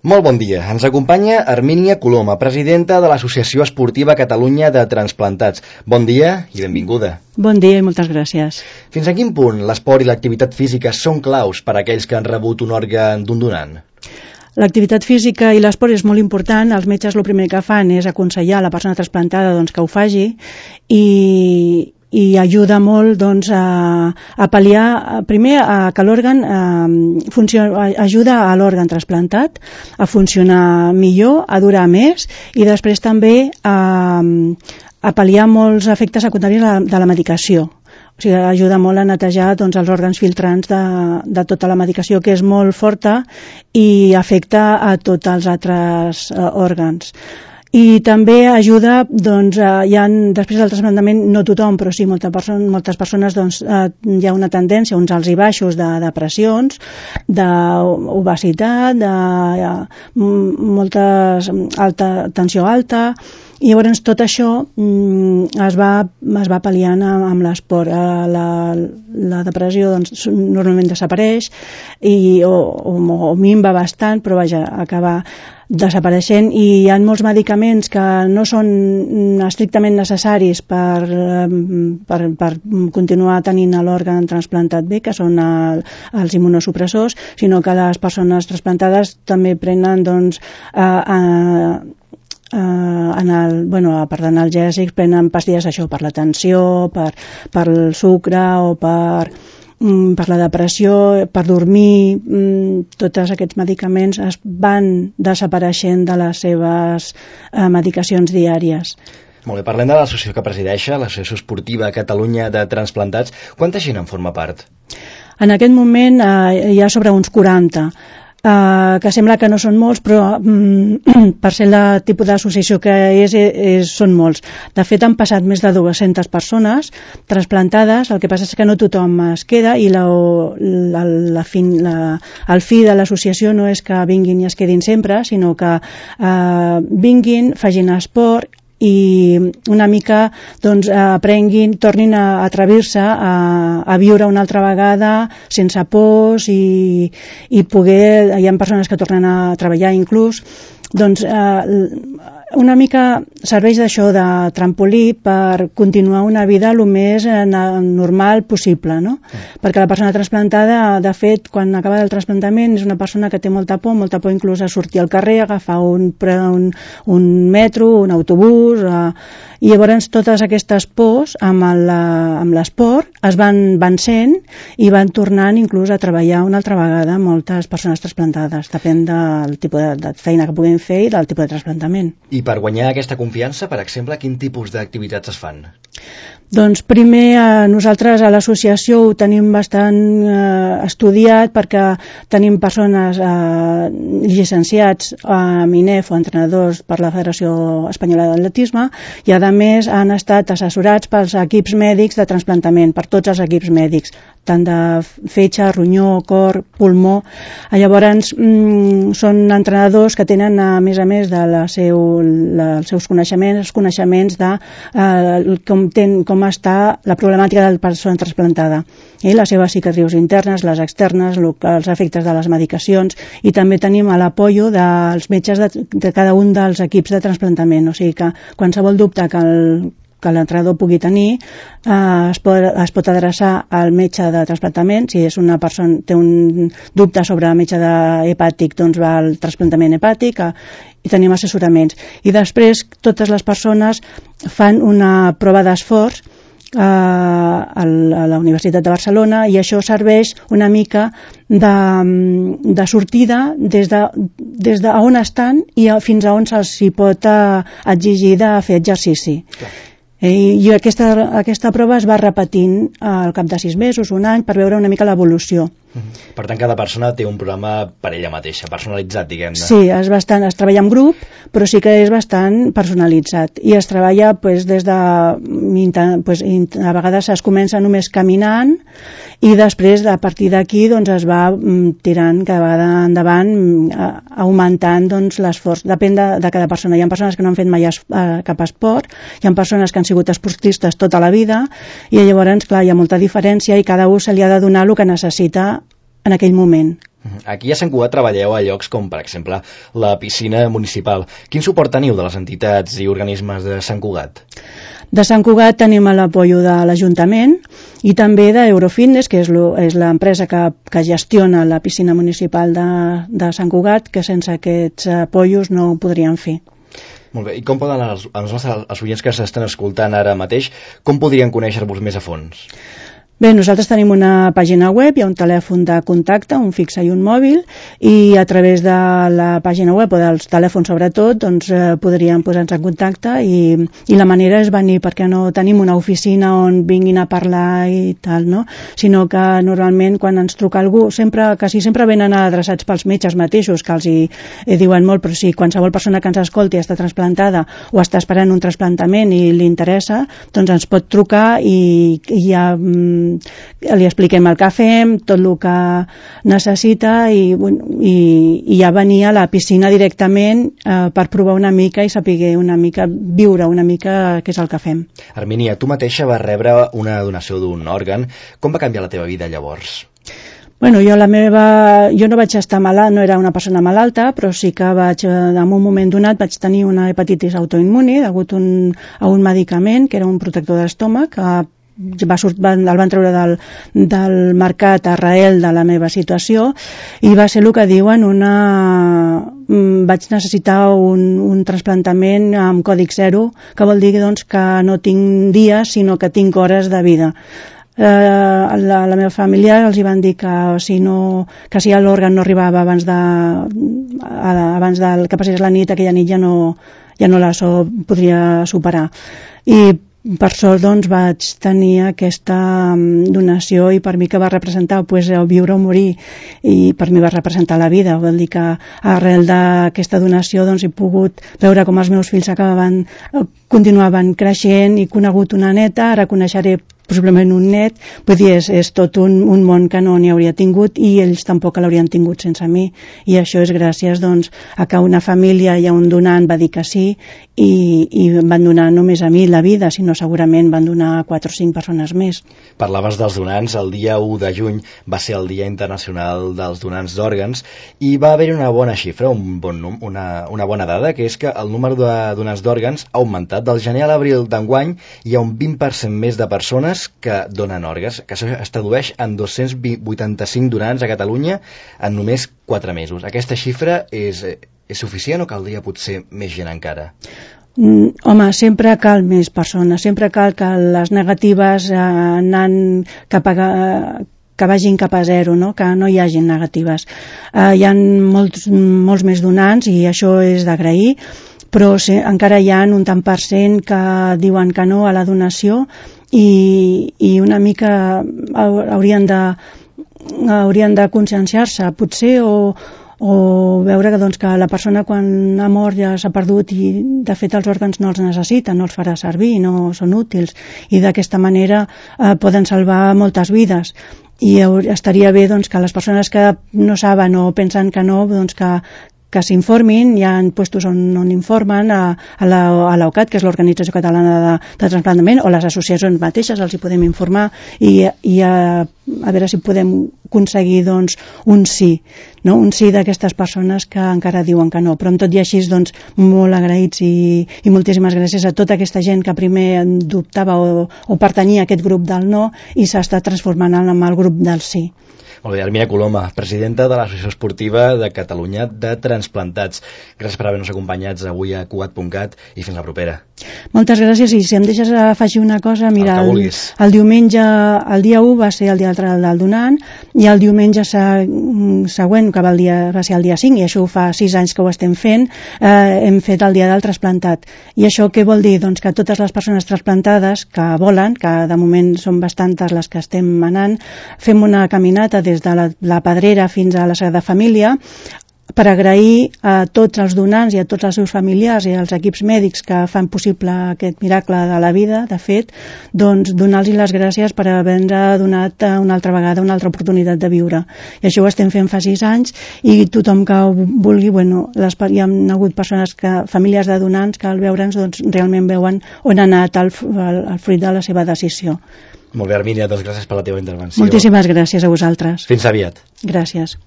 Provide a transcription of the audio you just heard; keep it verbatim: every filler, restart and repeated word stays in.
Molt bon dia. Ens acompanya Hermínia Coloma, presidenta de l'Associació Esportiva Catalunya de Transplantats. Bon dia i benvinguda. Bon dia i moltes gràcies. Fins a quin punt l'esport i l'activitat física són claus per a aquells que han rebut un òrgan d'un donant? L'activitat física i l'esport és molt important. Els metges el primer que fan és aconsellar a la persona trasplantada doncs, que ho faci i, i ajuda molt doncs, a, a pal·liar, primer a que l'òrgan eh, funciona, ajuda a l'òrgan trasplantat a funcionar millor, a durar més i després també a, a pal·liar molts efectes secundaris de, de la medicació. O sigui, ajuda molt a netejar doncs, els òrgans filtrants de, de tota la medicació, que és molt forta i afecta a tots els altres eh, òrgans. I també ajuda, doncs, eh, hi ha, després del trasplantament, no tothom, però sí molta perso moltes persones, doncs, eh, hi ha una tendència, uns alts i baixos de depressions, d'obesitat, de eh, moltes, alta, tensió alta, i llavors tot això mm, es, va, es va pal·liant amb l'esport. La, la depressió doncs, normalment desapareix i, o, o, o minva bastant, però vaja, acaba desapareixent, i hi ha molts medicaments que no són estrictament necessaris per, per, per continuar tenint l'òrgan transplantat bé, que són el, els immunosupressors, sinó que les persones trasplantades també prenen doncs, a, a, Uh, en el, bueno, a part d'analgèsics, prenen pastilles això per la tensió, per, per el sucre o per, mm, per la depressió, per dormir. Mm, tots aquests medicaments es van desapareixent de les seves uh, medicacions diàries. Molt bé, parlem de l'associació que presideixa, l'Associació Esportiva Catalunya de Transplantats. Quanta gent en forma part? En aquest moment uh, hi ha sobre uns quaranta. Uh, que sembla que no són molts, però um, per ser el tipus d'associació que és, és, són molts. De fet, han passat més de dues-centes persones trasplantades, el que passa és que no tothom es queda, i la, la, la fin, la, el fi de l'associació no és que vinguin i es quedin sempre, sinó que uh, vinguin, facin esport, i una mica doncs, aprenguin, tornin a atrevir-se a, a viure una altra vegada sense pors i, i poder, hi ha persones que tornen a treballar inclús, doncs eh, una mica serveix d'això de trampolí per continuar una vida el més normal possible, no? Mm. Perquè la persona trasplantada, de fet, quan acaba el trasplantament és una persona que té molta por, molta por inclús a sortir al carrer, agafar un, un, un metro, un autobús, eh, i llavors totes aquestes pors amb l'esport es van vencent i van tornant inclús a treballar una altra vegada moltes persones trasplantades, depèn del tipus de, de feina que puguin fer i del tipus de trasplantament. I per guanyar aquesta confiança, per exemple, quin tipus d'activitats es fan? Doncs primer eh, nosaltres a l'associació ho tenim bastant eh, estudiat perquè tenim persones eh, llicenciats a MINEF o entrenadors per la Federació Espanyola d'Atletisme i a més han estat assessorats pels equips mèdics de trasplantament, per tots els equips mèdics, tant de fetge, ronyó, cor, pulmó. Llavors mm, són entrenadors que tenen a més a més de la seu, la, els seus coneixements, els coneixements de eh, com, ten, com està la problemàtica de la persona trasplantada, i les seves cicatrius internes, les externes, els efectes de les medicacions, i també tenim l'apoyo dels metges de, de cada un dels equips de trasplantament, o sigui que qualsevol dubte que el que l'entrenador pugui tenir eh, es, pot, es pot adreçar al metge de trasplantament. Si és una persona té un dubte sobre el metge de hepàtic, doncs va al trasplantament hepàtic eh, i tenim assessoraments. I després totes les persones fan una prova d'esforç eh, a la Universitat de Barcelona, i això serveix una mica de, de sortida des de, des de on estan i fins a on se'ls pot eh, exigir de fer exercici. Clar. I aquesta, aquesta prova es va repetint al cap de sis mesos, un any, per veure una mica l'evolució. Per tant, cada persona té un programa per ella mateixa, personalitzat, diguem-ne. Sí, és bastant, es treballa en grup, però sí que és bastant personalitzat. I es treballa pues, des de... Pues, a vegades es comença només caminant i després, a partir d'aquí, doncs, es va tirant cada vegada endavant, augmentant doncs, l'esforç. Depèn de, de cada persona. Hi ha persones que no han fet mai es, cap esport, hi ha persones que han sigut esportistes tota la vida, i llavors, clar, hi ha molta diferència i cada un se li ha de donar el que necessita en aquell moment. Aquí a Sant Cugat treballeu a llocs com, per exemple, la piscina municipal. Quin suport teniu de les entitats i organismes de Sant Cugat? De Sant Cugat tenim l'apoyo de l'Ajuntament i també d'Eurofitness, que és l'empresa que, que gestiona la piscina municipal de, de Sant Cugat, que sense aquests apoyos no ho podrien fer. Molt bé, i com poden els, els nostres els oients que s'estan escoltant ara mateix, com podrien conèixer-vos més a fons? Bé, nosaltres tenim una pàgina web, hi ha un telèfon de contacte, un fixe i un mòbil, i a través de la pàgina web o dels telèfons sobretot, doncs eh, podríem posar-nos en contacte i, i la manera és venir, perquè no tenim una oficina on vinguin a parlar i tal, no? Sinó que normalment quan ens truca algú, sempre, quasi sempre venen adreçats pels metges mateixos, que els hi eh, diuen molt, però si qualsevol persona que ens escolti està trasplantada o està esperant un trasplantament i li interessa, doncs ens pot trucar i, i ja li expliquem el que fem, tot el que necessita i, i, i ja venia a la piscina directament eh, per provar una mica i saber una mica, viure una mica què és el que fem. Armínia, tu mateixa vas rebre una donació d'un òrgan. Com va canviar la teva vida llavors? Bueno, jo la meva, jo no vaig estar malalt, no era una persona malalta, però sí que vaig, en un moment donat vaig tenir una hepatitis autoimmune degut un, a un medicament que era un protector d'estómac, que va sort, van, el van treure del, del mercat arrel de la meva situació i va ser el que diuen una... vaig necessitar un, un trasplantament amb còdic zero, que vol dir doncs, que no tinc dies sinó que tinc hores de vida. Eh, la, la meva família els hi van dir que si, no, que si l'òrgan no arribava abans de, abans del que passés la nit, aquella nit ja no, ja no la so, podria superar. I per sort doncs vaig tenir aquesta donació i per mi que va representar pues, el viure o morir i per mi va representar la vida, vol dir que arrel d'aquesta donació doncs, he pogut veure com els meus fills acabaven, continuaven creixent i conegut una neta, ara coneixeré possiblement un net, vull dir, és, és tot un, un món que no n'hi hauria tingut i ells tampoc l'haurien tingut sense mi i això és gràcies doncs, a que una família i un donant va dir que sí i, i van donar només a mi la vida, sinó segurament van donar a quatre o cinc persones més. Parlaves dels donants, el dia u de juny va ser el Dia Internacional dels Donants d'Òrgans i va haver-hi una bona xifra, un bon, una, una bona dada, que és que el número de donants d'òrgans ha augmentat. Del gener a l'abril d'enguany hi ha un vint per cent més de persones que donen òrgans, que això es tradueix en dos-cents vuitanta-cinc donants a Catalunya en només quatre mesos. Aquesta xifra és, és suficient o caldria potser més gent encara? Mm, home, sempre cal més persones, sempre cal que les negatives eh, anant cap a... Eh, que vagin cap a zero, no? Que no hi hagin negatives. Eh, hi ha molts, molts més donants i això és d'agrair, però sí, encara hi ha un tant per cent que diuen que no a la donació i, i una mica haurien de, haurien de conscienciar-se, potser, o, o veure que, doncs, que la persona quan ha mort ja s'ha perdut i de fet els òrgans no els necessita, no els farà servir, no són útils i d'aquesta manera eh, poden salvar moltes vides. I estaria bé doncs, que les persones que no saben o pensen que no, doncs, que, que s'informin, hi ha puestos on, on informen a, a l'O C A T, que és l'Organització Catalana de, de Transplantament, o les associacions mateixes, els hi podem informar i, i a, a veure si podem aconseguir doncs, un sí, no? Un sí d'aquestes persones que encara diuen que no, però amb tot i així doncs, molt agraïts i, i moltíssimes gràcies a tota aquesta gent que primer dubtava o, o pertanyia a aquest grup del no i s'ha estat transformant en el grup del sí. Molt bé, Armínia Coloma, presidenta de l'Associació Esportiva de Catalunya de Transplantats. Gràcies per haver-nos acompanyats avui a Cugat punt cat i fins la propera. Moltes gràcies i si em deixes afegir una cosa, mira, el, el, el diumenge, el dia u va ser el dia del donant i el diumenge següent, que va, el dia, va ser el dia cinc, i això ho fa sis anys que ho estem fent, eh, hem fet el dia del trasplantat. I això què vol dir? Doncs que totes les persones trasplantades que volen, que de moment són bastantes les que estem anant, fem una caminata des de la, la Pedrera fins a la Sagrada Família per agrair a tots els donants i a tots els seus familiars i als equips mèdics que fan possible aquest miracle de la vida, de fet, doncs donar-los les gràcies per haver-nos donat una altra vegada una altra oportunitat de viure. I això ho estem fent fa sis anys i tothom que vulgui, bueno, les, hi ha hagut persones, que, famílies de donants que al veure'ns doncs, realment veuen on ha anat el, el, el fruit de la seva decisió. Molt bé, Armínia, doncs gràcies per la teva intervenció. Moltíssimes gràcies a vosaltres. Fins aviat. Gràcies.